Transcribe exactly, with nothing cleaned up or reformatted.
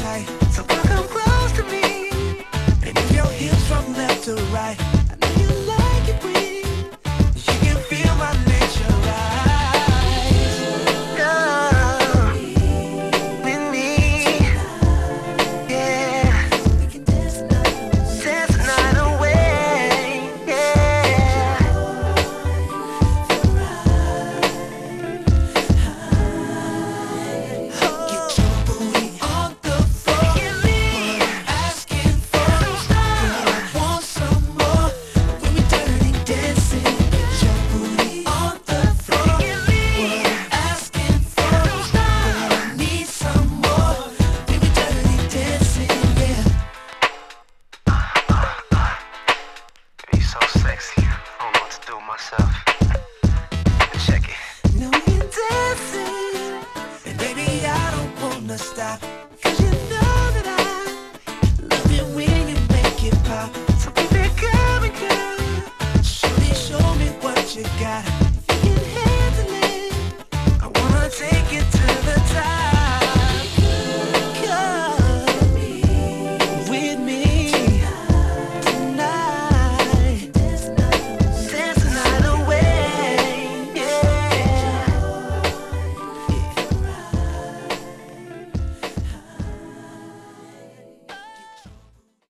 tight. So come close to me and move your hips from left to right. I know you like it when you can feel my nature rise. Come with me, yeah. Dance the night away, yeah. Get your booty on the floor. Asking for more. Want some more? When we dirty dancing. Get your booty on the floor. Asking for more. Need some more? When we dirty dancing, yeah. You're so sexy, I don't know what to do with myself. Check it. Now we're dancing, and baby I don't wanna stop. 'Cause you know that I love it when you make it pop. So keep it coming, girl. Shorty, show me what you got.